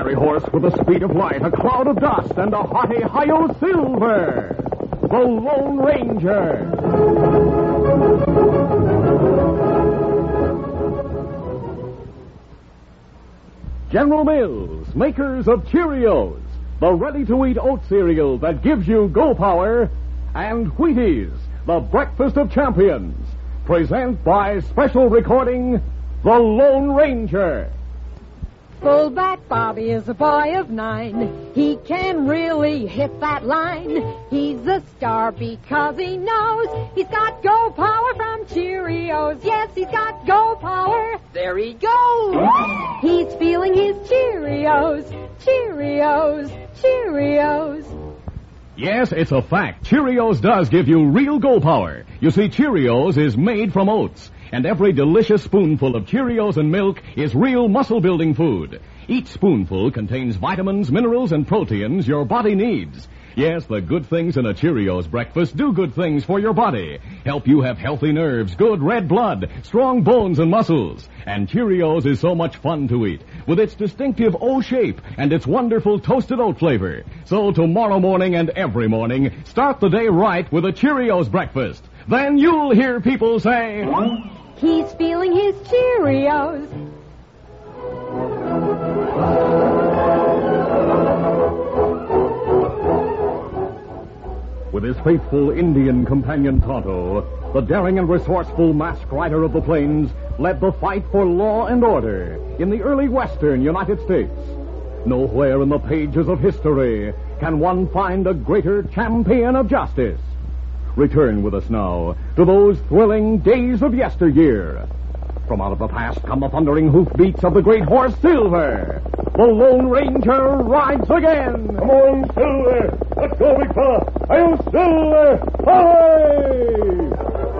fiery horse with the speed of light, a cloud of dust, and a hearty Hi-Yo Silver, the Lone Ranger. General Mills, makers of Cheerios, the ready-to-eat oat cereal that gives you go power, and Wheaties, the breakfast of champions, present by special recording, The Lone Ranger. Fullback Bobby is a boy of 9. He can really hit that line. He's a star because he knows he's got go power from Cheerios. Yes, he's got go power. There he goes. He's feeling his Cheerios. Cheerios. Cheerios. Yes, it's a fact. Cheerios does give you real go power. You see, Cheerios is made from oats, and every delicious spoonful of Cheerios and milk is real muscle-building food. Each spoonful contains vitamins, minerals, and proteins your body needs. Yes, the good things in a Cheerios breakfast do good things for your body. Help you have healthy nerves, good red blood, strong bones and muscles. And Cheerios is so much fun to eat, with its distinctive O shape and its wonderful toasted oat flavor. So tomorrow morning and every morning, start the day right with a Cheerios breakfast. Then you'll hear people say, he's feeling his Cheerios. With his faithful Indian companion Tonto, the daring and resourceful masked rider of the plains led the fight for law and order in the early western United States. Nowhere in the pages of history can one find a greater champion of justice. Return with us now to those thrilling days of yesteryear. From out of the past come the thundering hoofbeats of the great horse Silver. The Lone Ranger rides again. Come on, Silver. Let's go, big fella. Hi-Yo, Silver. Hooray!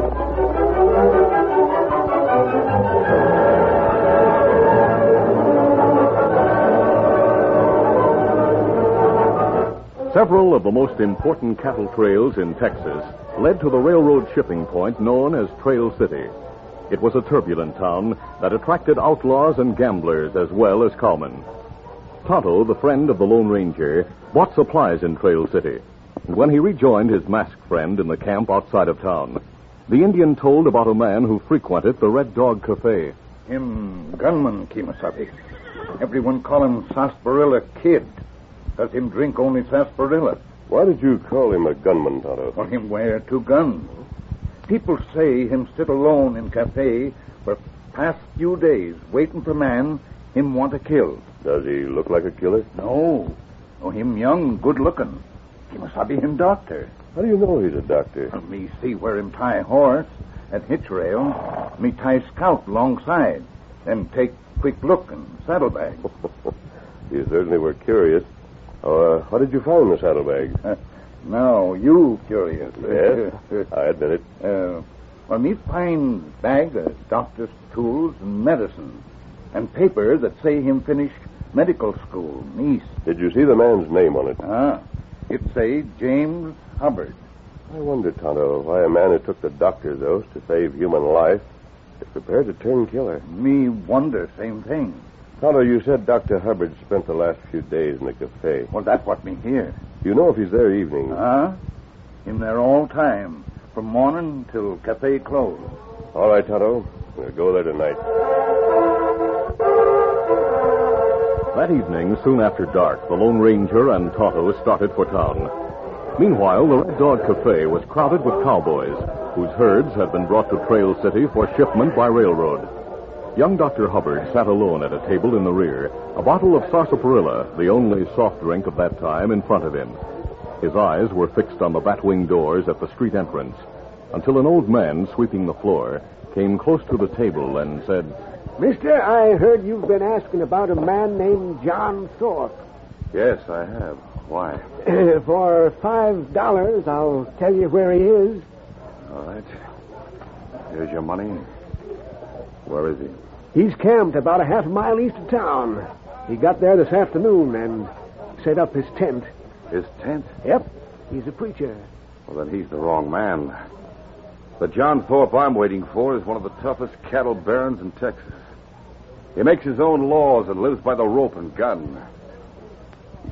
Several of the most important cattle trails in Texas led to the railroad shipping point known as Trail City. It was a turbulent town that attracted outlaws and gamblers as well as cowmen. Tonto, the friend of the Lone Ranger, bought supplies in Trail City. And when he rejoined his masked friend in the camp outside of town, the Indian told about a man who frequented the Red Dog Cafe. Him gunman, Kemosabe. Everyone call him Sarsaparilla Kid. Does him drink only sarsaparilla. Why did you call him a gunman, Tonto? Or him wear 2 guns. People say him sit alone in cafe for past few days waiting for man him want to kill. Does he look like a killer? No. No, him young, good looking. Kemosabe him doctor. How do you know he's a doctor? Me see where him tie horse at hitch rail. Me tie scout alongside. Then take quick look and saddlebag. You certainly were curious. How did you find the saddlebag? Now, you curious. Yes, I admit it. Well, me find bag of doctor's tools and medicine, and paper that say him finish medical school in East. Did you see the man's name on it? It say James Hubbard. I wonder, Tonto, why a man who took the doctor's oath to save human life is prepared to turn killer. Me wonder same thing. Tonto, you said Dr. Hubbard spent the last few days in the cafe. Well, that's what me hear. You know if he's there evening? Him there all time, from morning till cafe close. All right, Tonto. We'll go there tonight. That evening, soon after dark, the Lone Ranger and Tonto started for town. Meanwhile, the Red Dog Cafe was crowded with cowboys, whose herds had been brought to Trail City for shipment by railroad. Young Dr. Hubbard sat alone at a table in the rear, a bottle of sarsaparilla, the only soft drink of that time, in front of him. His eyes were fixed on the bat-wing doors at the street entrance, until an old man sweeping the floor came close to the table and said, Mister, I heard you've been asking about a man named John Thorpe. Yes, I have. Why? For $5, I'll tell you where he is. All right. Here's your money. Where is he? He's camped about a half a mile east of town. He got there this afternoon and set up his tent. His tent? Yep. He's a preacher. Well, then he's the wrong man. The John Thorpe I'm waiting for is one of the toughest cattle barons in Texas. He makes his own laws and lives by the rope and gun.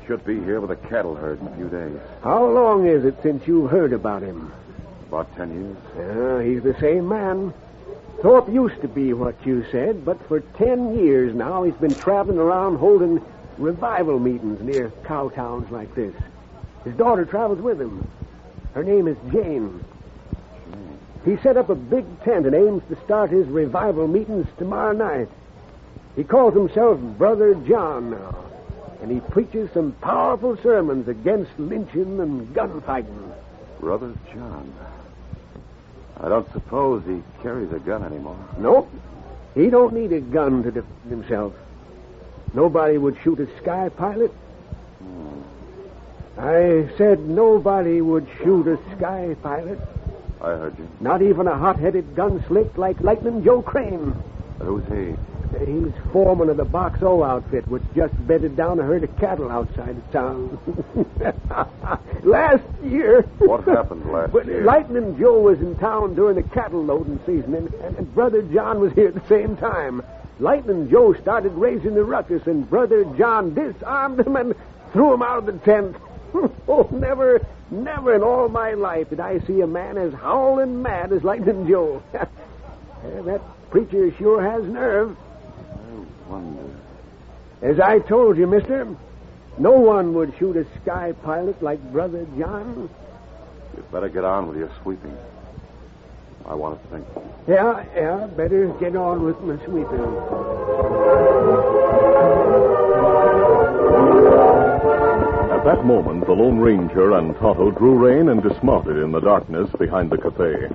should be here with a cattle herd in a few days. How long is it since you heard about him? About 10 years. Yeah, he's the same man. Thorpe used to be what you said, but for 10 years now he's been traveling around holding revival meetings near cow towns like this. His daughter travels with him. Her name is Jane. He set up a big tent and aims to start his revival meetings tomorrow night. He calls himself Brother John now, and he preaches some powerful sermons against lynching and gunfighting. Brother John. I don't suppose he carries a gun anymore. Nope. He don't need a gun to defend himself. Nobody would shoot a sky pilot. I said nobody would shoot a sky pilot. I heard you. Not even a hot-headed gunslick like Lightning Joe Crane. Who's he? He's foreman of the Box O outfit, which just bedded down a herd of cattle outside of town. Last year... What happened last year? Lightning Joe was in town during the cattle loading season, and Brother John was here at the same time. Lightning Joe started raising the ruckus, and Brother John disarmed him and threw him out of the tent. Oh, never in all my life did I see a man as howling mad as Lightning Joe. That preacher sure has nerve. I wonder. As I told you, mister, no one would shoot a sky pilot like Brother John. You'd better get on with your sweeping. I want to think. Yeah, better get on with my sweeping. At that moment, the Lone Ranger and Tonto drew rein and dismounted in the darkness behind the cafe.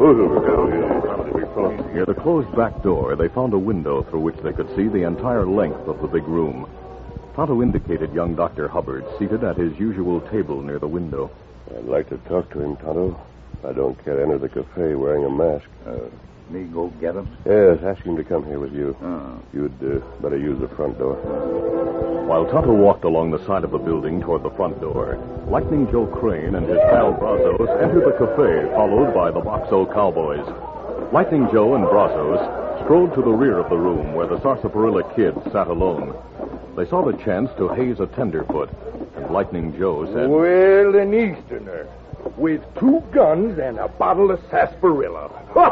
Near the closed back door, they found a window through which they could see the entire length of the big room. Tonto indicated young Dr. Hubbard seated at his usual table near the window. I'd like to talk to him, Tonto. I don't care to enter the cafe wearing a mask. Me go get him? Yes, ask him to come here with you. Oh. You'd better use the front door. While Tonto walked along the side of the building toward the front door, Lightning Joe Crane and his pal Brazos entered the cafe, followed by the Box-O cowboys. Lightning Joe and Brazos strolled to the rear of the room where the Sarsaparilla Kid sat alone. They saw the chance to haze a tenderfoot, and Lightning Joe said, "Well, an Easterner with 2 guns and a bottle of sarsaparilla.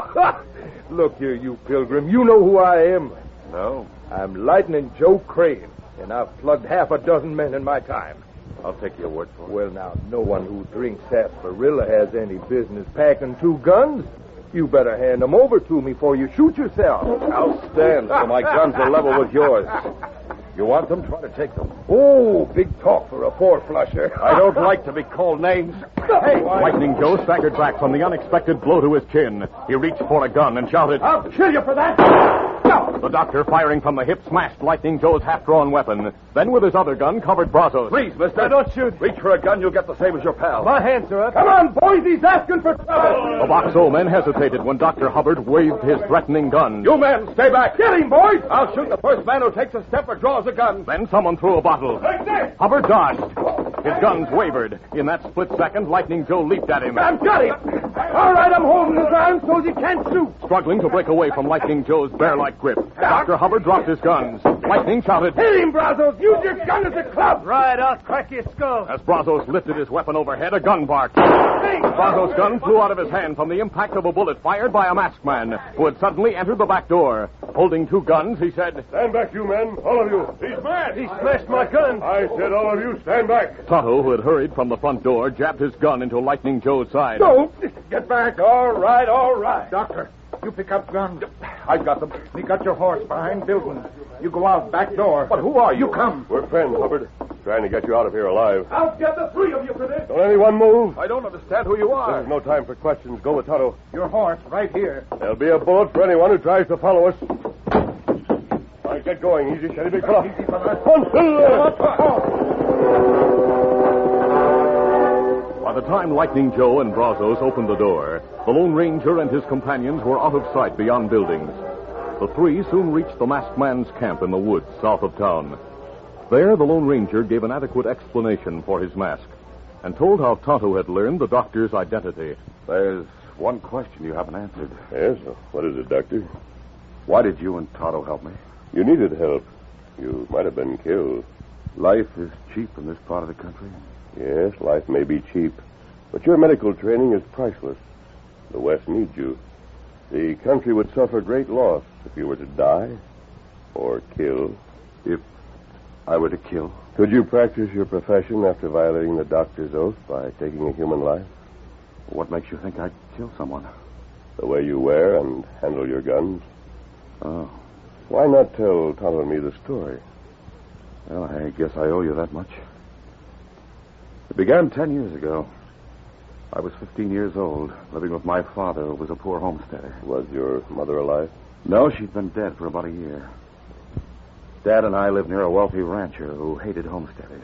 Look here, you pilgrim. You know who I am. No? I'm Lightning Joe Crane, and I've plugged half a dozen men in my time. I'll take your word for it. Well, now, no one who drinks sarsaparilla has any business packing 2 guns. You better hand them over to me before you shoot yourself." I'll stand so my guns are level with yours. You want them? Try to take them. Oh, big talk for a 4-flusher. I don't like to be called names. Hey, Lightning Joe staggered back from the unexpected blow to his chin. He reached for a gun and shouted, I'll kill you for that. The doctor, firing from the hip, smashed Lightning Joe's half-drawn weapon. Then, with his other gun, covered Brazos. Please, mister. Now, don't shoot. Reach for a gun, you'll get the same as your pal. My hands are up. Come on, boys. He's asking for trouble. The Box-O men hesitated when Dr. Hubbard waved his threatening gun. You men, stay back. Get him, boys. I'll shoot the first man who takes a step or draws a gun. Then someone threw a bottle. Like this. Hubbard dodged. His guns wavered. In that split second, Lightning Joe leaped at him. I've got him. All right, I'm holding his arm so he can't shoot. Struggling to break away from Lightning Joe's bear-like grip, Dr. Hubbard dropped his guns. Lightning shouted, Hit him, Brazos. Use your gun as a club. Right, I'll crack your skull. As Brazos lifted his weapon overhead, a gun barked. Brazos' gun flew out of his hand from the impact of a bullet fired by a masked man who had suddenly entered the back door. Holding 2 guns, he said, Stand back, you men. All of you. He's mad. He smashed my gun. I said all of you, stand back. Tonto, who had hurried from the front door, jabbed his gun into Lightning Joe's side. Don't. Get back. All right, all right. Doctor, you pick up guns. I've got them. You got your horse behind building. You go out back door. But who are you? You come. We're friends, Hubbard. Trying to get you out of here alive. I'll get the 3 of you for this. Don't anyone move. I don't understand who you are. This is no time for questions. Go with Tonto. Your horse right here. There'll be a bullet for anyone who tries to follow us. All right, get going. Easy, steady, big fella. Easy, fella. By the time Lightning Joe and Brazos opened the door, the Lone Ranger and his companions were out of sight beyond buildings. The 3 soon reached the masked man's camp in the woods south of town. There, the Lone Ranger gave an adequate explanation for his mask and told how Tonto had learned the doctor's identity. There's one question you haven't answered. Yes? What is it, Doctor? Why did you and Tonto help me? You needed help. You might have been killed. Life is cheap in this part of the country. Yes, life may be cheap, but your medical training is priceless. The West needs you. The country would suffer great loss if you were to die or kill. If I were to kill? Could you practice your profession after violating the doctor's oath by taking a human life? What makes you think I'd kill someone? The way you wear and handle your guns. Oh. Why not tell Tonto and me the story? Well, I guess I owe you that much. It began 10 years ago. I was 15 years old, living with my father, who was a poor homesteader. Was your mother alive? No, she'd been dead for about a year. Dad and I lived near a wealthy rancher who hated homesteaders.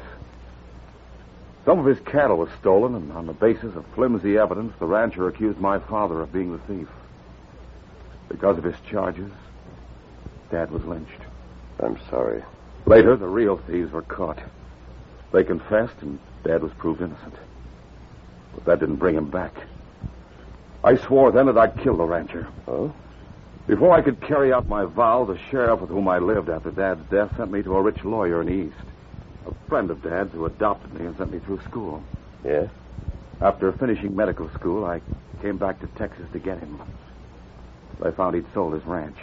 Some of his cattle was stolen, and on the basis of flimsy evidence, the rancher accused my father of being the thief. Because of his charges, Dad was lynched. I'm sorry. Later, the real thieves were caught. They confessed, and Dad was proved innocent. But that didn't bring him back. I swore then that I'd kill the rancher. Oh? Before I could carry out my vow, the sheriff with whom I lived after Dad's death sent me to a rich lawyer in the East. A friend of Dad's who adopted me and sent me through school. Yes? After finishing medical school, I came back to Texas to get him. I found he'd sold his ranch.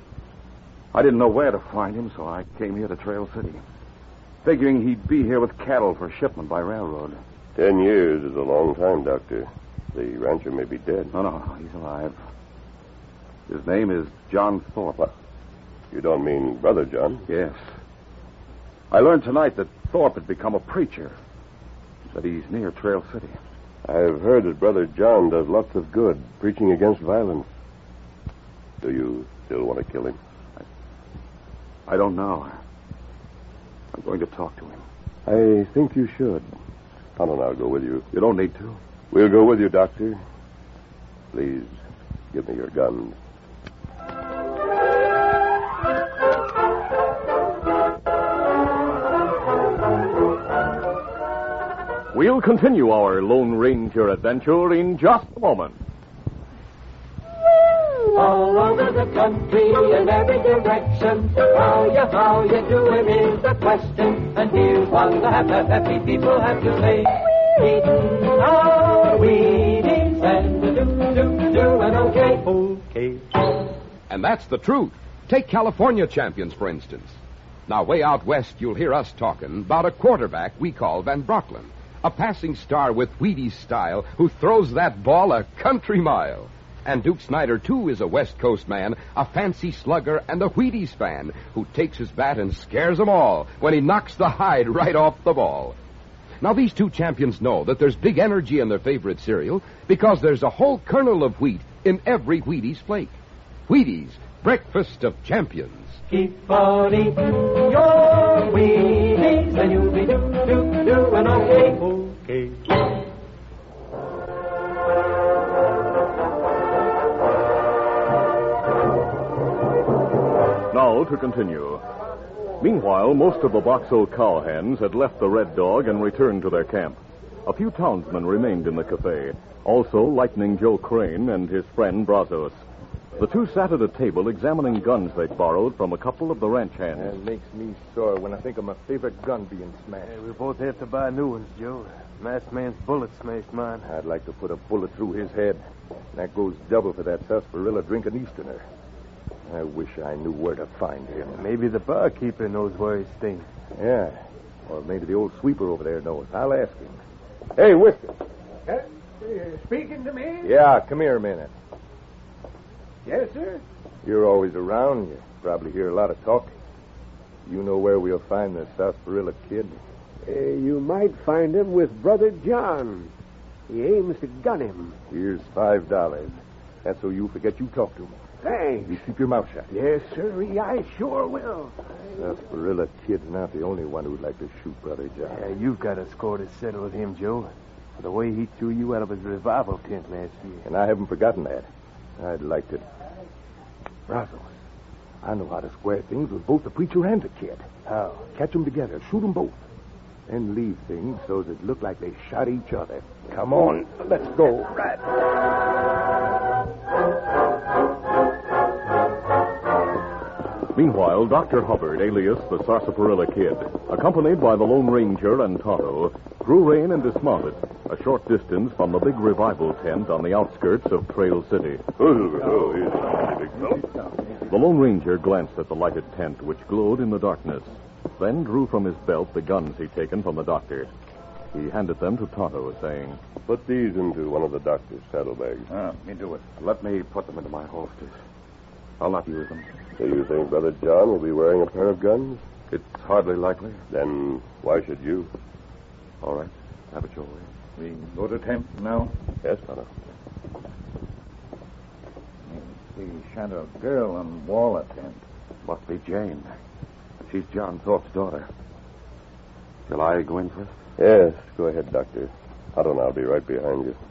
I didn't know where to find him, so I came here to Trail City, figuring he'd be here with cattle for shipment by railroad. 10 years is a long time, Doctor. The rancher may be dead. No, he's alive. His name is John Thorpe. What? You don't mean Brother John? Yes. I learned tonight that Thorpe had become a preacher, that he's near Trail City. I've heard that Brother John does lots of good, preaching against violence. Do you still want to kill him? I don't know. I'm going to talk to him. I think you should. Tonto and I'll go with you. You don't need to. We'll go with you, Doctor. Please, give me your guns. We'll continue our Lone Ranger adventure in just a moment. All over the country in every direction, how you doing is the question. And here's what the happy people have to say. Eating our Wheaties and doing okay. And that's the truth. Take California champions, for instance. Now, way out west, you'll hear us talking about a quarterback we call Van Brocklin, a passing star with Wheaties style who throws that ball a country mile. And Duke Snyder, too, is a West Coast man, a fancy slugger and a Wheaties fan who takes his bat and scares them all when he knocks the hide right off the ball. Now, these two champions know that there's big energy in their favorite cereal because there's a whole kernel of wheat in every Wheaties flake. Wheaties, breakfast of champions. Keep on eating your Wheaties and you'll be doing okay. Now to continue. Meanwhile, most of the Boxell cowhands had left the Red Dog and returned to their camp. A few townsmen remained in the cafe. Also, Lightning Joe Crane and his friend Brazos. The two sat at a table examining guns they'd borrowed from a couple of the ranch hands. It makes me sore when I think of my favorite gun being smashed. We both have to buy new ones, Joe. Masked man's bullet smashed mine. I'd like to put a bullet through his head. That goes double for that sarsaparilla drinking Easterner. I wish I knew where to find him. Maybe the barkeeper knows where he's staying. Yeah. Or maybe the old sweeper over there knows. I'll ask him. Hey, Whiskers. Speaking to me? Yeah, come here a minute. Yes, sir. You're always around. You probably hear a lot of talk. You know where we'll find the sarsaparilla kid? You might find him with Brother John. He aims to gun him. Here's $5. That's so you forget you talked to him. Thanks. You keep your mouth shut. Yes, sir. I sure will. Sarsaparilla Kid's not the only one who'd like to shoot Brother John. Yeah, you've got a score to settle with him, Joe. For the way he threw you out of his revival tent last year. And I haven't forgotten that. I'd like to... Brazos, I know how to square things with both the preacher and the kid. How? Catch them together, shoot them both. Then leave things so that it look like they shot each other. Come on, let's go. Right. Meanwhile, Dr. Hubbard, alias the Sarsaparilla Kid, accompanied by the Lone Ranger and Tonto, drew rein and dismounted a short distance from the big revival tent on the outskirts of Trail City. Oh, he's a big fellow. The Lone Ranger glanced at the lighted tent, which glowed in the darkness, then drew from his belt the guns he'd taken from the doctor. He handed them to Tonto, saying, Put these into one of the doctor's saddlebags. Me do it. Let me put them into my holsters. I'll not use them. Do you think Brother John will be wearing a pair of guns? It's hardly likely. Then why should you? All right. Have it your way. We go to tent now? Yes, Tonto. See shadow girl on wall of tent. Must be Jane. She's John Thorpe's daughter. Shall I go in first? Yes, go ahead, Doctor. Tonto and I'll be right behind you.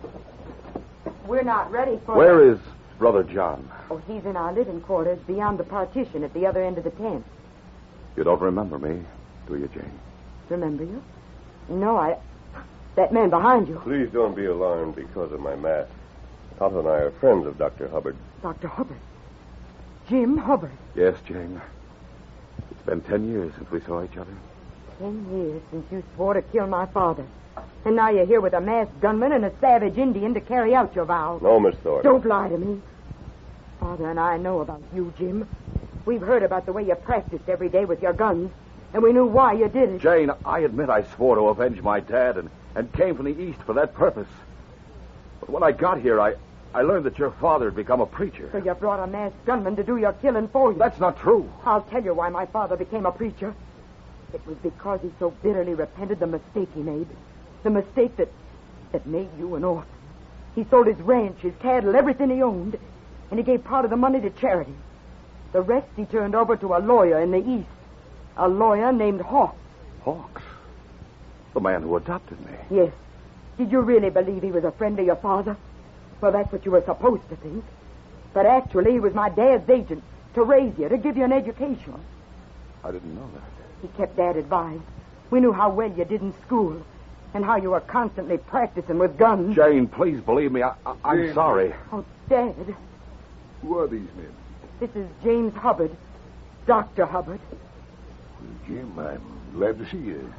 We're not ready for... Where is Brother John? Oh, he's in our living quarters beyond the partition at the other end of the tent. You don't remember me, do you, Jane? Remember you? No, That man behind you. Please don't be alarmed because of my mask. Tonto and I are friends of Dr. Hubbard. Dr. Hubbard? Jim Hubbard? Yes, Jane. It's been 10 years since we saw each other. 10 years since you swore to kill my father. And now you're here with a masked gunman and a savage Indian to carry out your vow. No, Miss Thorpe. Don't lie to me. Father and I know about you, Jim. We've heard about the way you practiced every day with your guns, and we knew why you did it. Jane, I admit I swore to avenge my dad and came from the east for that purpose. But when I got here, I learned that your father had become a preacher. So you brought a masked gunman to do your killing for you. That's not true. I'll tell you why my father became a preacher. It was because he so bitterly repented the mistake he made. The mistake that made you an orphan. He sold his ranch, his cattle, everything he owned, and he gave part of the money to charity. The rest he turned over to a lawyer in the East. A lawyer named Hawks. Hawks? The man who adopted me. Yes. Did you really believe he was a friend of your father? Well, that's what you were supposed to think. But actually, he was my dad's agent to raise you, to give you an education. I didn't know that. He kept Dad advised. We knew how well you did in school and how you were constantly practicing with guns. Jane, please believe me. I'm sorry. Oh, Dad. Who are these men? This is James Hubbard, Dr. Hubbard. Jim, I'm glad to see you.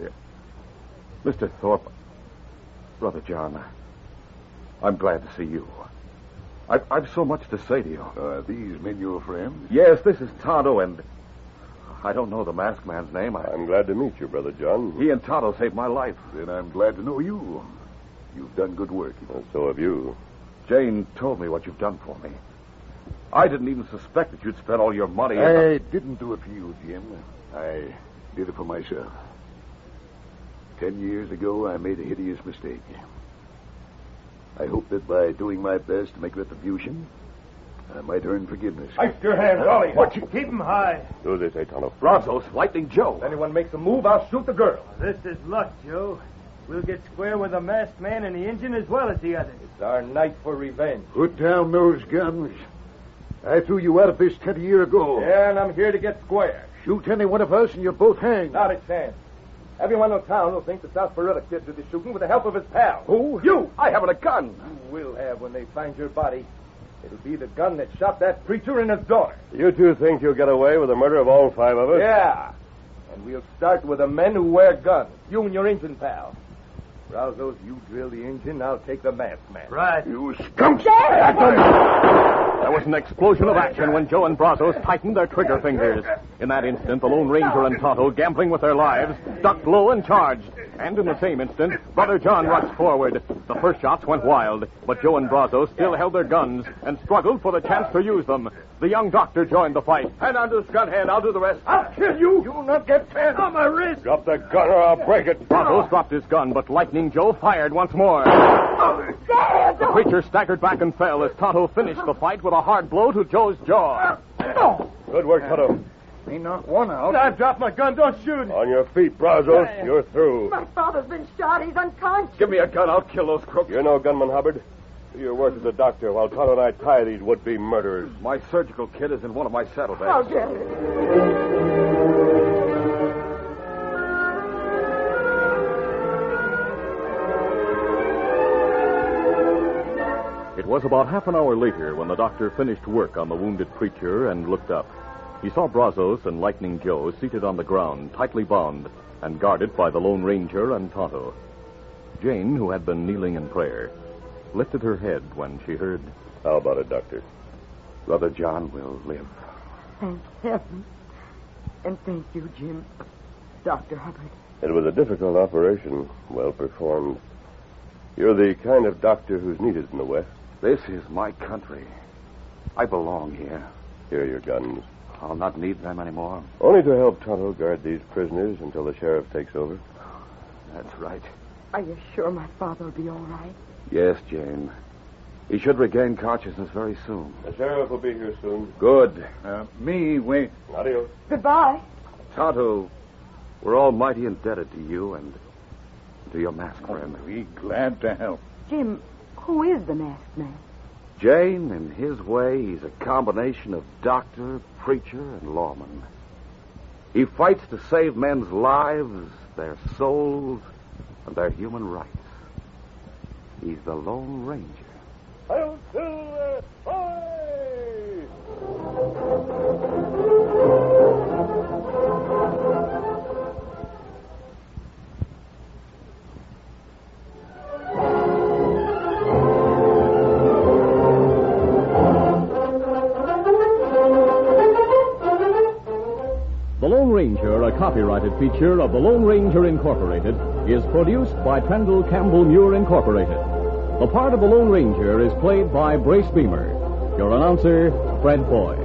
Mr. Thorpe, Brother John, I'm glad to see you. I've so much to say to you. Are these men your friends? Yes, this is Tonto, and I don't know the masked man's name. I'm glad to meet you, Brother John. He and Tonto saved my life. Then I'm glad to know you. You've done good work. So have you. Jane told me what you've done for me. I didn't even suspect that you'd spent all your money. I didn't do it for you, Jim. I did it for myself. 10 years ago, I made a hideous mistake. I hope that by doing my best to make retribution, I might earn forgiveness. Ice your hands, Ollie. Watch it. Keep 'em high. Do they say, Tonto? Brazos, Lightning Joe. If anyone makes a move, I'll shoot the girl. This is luck, Joe. We'll get square with the masked man and the Indian as well as the others. It's our night for revenge. Put down those guns. I threw you out of this tent a year ago. Yeah, and I'm here to get square. Shoot any one of us and you're both hanged. Not a chance. Everyone in town will think the Sarsaparilla Kid did the shooting with the help of his pal. Who? You! I haven't a gun. You will have when they find your body. It'll be the gun that shot that preacher and his daughter. You two think you'll get away with the murder of all 5 of us? Yeah. And we'll start with the men who wear guns. You and your Injun pal. Brazos, you drill the engine, I'll take the masked man. Right. You skunks! There was an explosion of action when Joe and Brazos tightened their trigger fingers. In that instant, the Lone Ranger and Tonto, gambling with their lives, ducked low and charged. And in the same instant, Brother John rushed forward. The first shots went wild, but Joe and Brazos still held their guns and struggled for the chance to use them. The young doctor joined the fight. Hand on to the gun hand. I'll do the rest. I'll kill you. You'll not get 10 on my wrist. Drop the gun or I'll break it. Brazos dropped his gun, but Lightning Joe fired once more. Dad! The preacher staggered back and fell as Tonto finished the fight with a hard blow to Joe's jaw. Good work, Tonto. He knocked one out. I've dropped my gun. Don't shoot. On your feet, Brazos. You're through. My father's been shot. He's unconscious. Give me a gun. I'll kill those crooks. You're no gunman, Hubbard. Do your work as a doctor while Tonto and I tie these would-be murderers. My surgical kit is in one of my saddlebags. I'll get it. It was about half an hour later when the doctor finished work on the wounded preacher and looked up. he saw Brazos and Lightning Joe seated on the ground, tightly bound, and guarded by the Lone Ranger and Tonto. Jane, who had been kneeling in prayer, lifted her head when she heard... How about it, Doctor? Brother John will live. Thank heaven. And thank you, Jim. Dr. Hubbard. It was a difficult operation, well performed. You're the kind of doctor who's needed in the West. This is my country. I belong here. Here are your guns. I'll not need them anymore. Only to help Tonto guard these prisoners until the sheriff takes over. That's right. Are you sure my father will be all right? Yes, Jane. He should regain consciousness very soon. The sheriff will be here soon. Good. Wait. Adios. Goodbye. Tonto, we're almighty indebted to you and to your masked friend. Be glad to help. Jim, who is the masked man? Jane, in his way, he's a combination of doctor, preacher, and lawman. He fights to save men's lives, their souls, and their human rights. He's the Lone Ranger. Hail Silver! Hoy! The Lone Ranger, a copyrighted feature of the Lone Ranger Incorporated, is produced by Trendle Campbell Muir Incorporated. The part of the Lone Ranger is played by Brace Beamer. Your announcer, Fred Foy.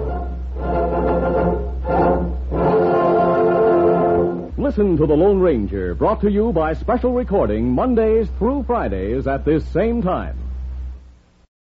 Listen to the Lone Ranger, brought to you by special recording Mondays through Fridays at this same time.